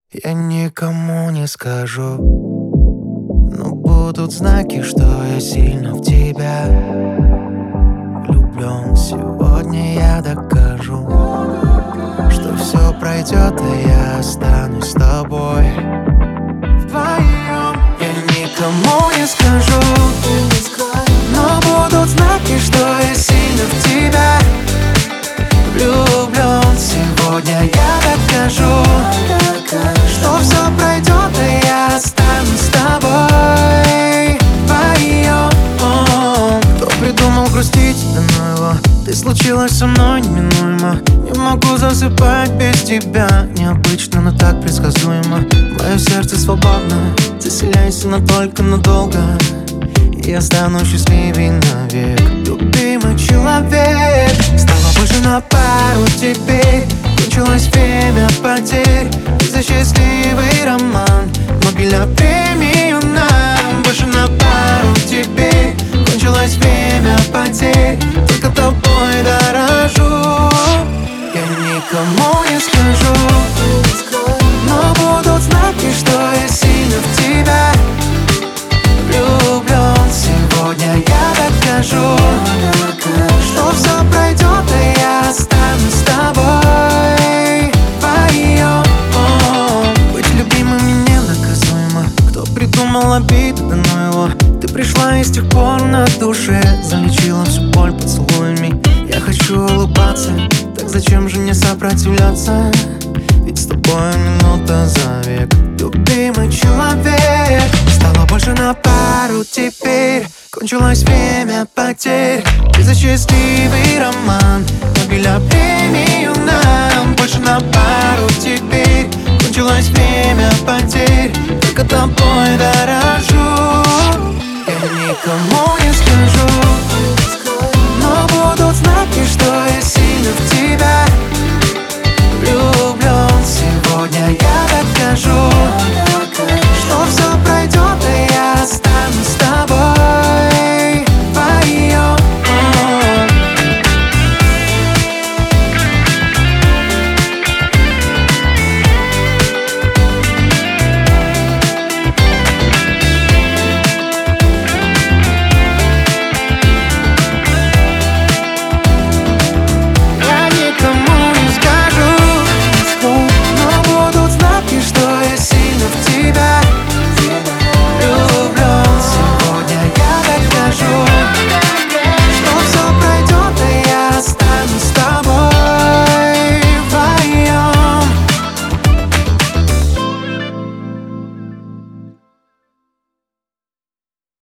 Я никому не скажу, но будут знаки, что я сильно в тебя влюблен. Сегодня я докажу, что все пройдет, и я останусь с тобой вдвоем. Я никому не скажу, но будут знаки, что я сильно в тебя влюблен. Сегодня я докажу, что все пройдет, и я останусь с тобой вдвоем. Кто придумал грустить, да ну его. Ты случилась со мной неминуемо. Не могу засыпать без тебя. Необычно, но так предсказуемо. Мое сердце свободно, заселяйся, но только надолго. И я стану счастливей навек. Любимый человек, стало больше на пару теперь. Кончилось время потерь. Ты за счастливый роман, Нобеля премию нам. Больше на пару теперь. Кончилось время потерь. Только тобой дорожу. Я никому не скажу, но будут знаки, что я сильно в тебя влюблен. Сегодня я докажу, что все пройдет, и я останусь с тобой вдвоем. Быть любимым ненаказуемо. Кто придумал обиды, да ну его. Ты пришла и с тех пор на душе залечила всю боль поцелуями. Я хочу улыбаться, так зачем же мне сопротивляться? Ведь с тобой минута за век. Любимый человек, стало больше на пару теперь. Кончилось время потерь. Ты за счастливый роман, Нобеля премию нам. Больше на пару теперь. Кончилось время потерь. Только тобой дорожу. Я никому не скажу, но будут знаки, что я сильно в тебя влюблен. Сегодня я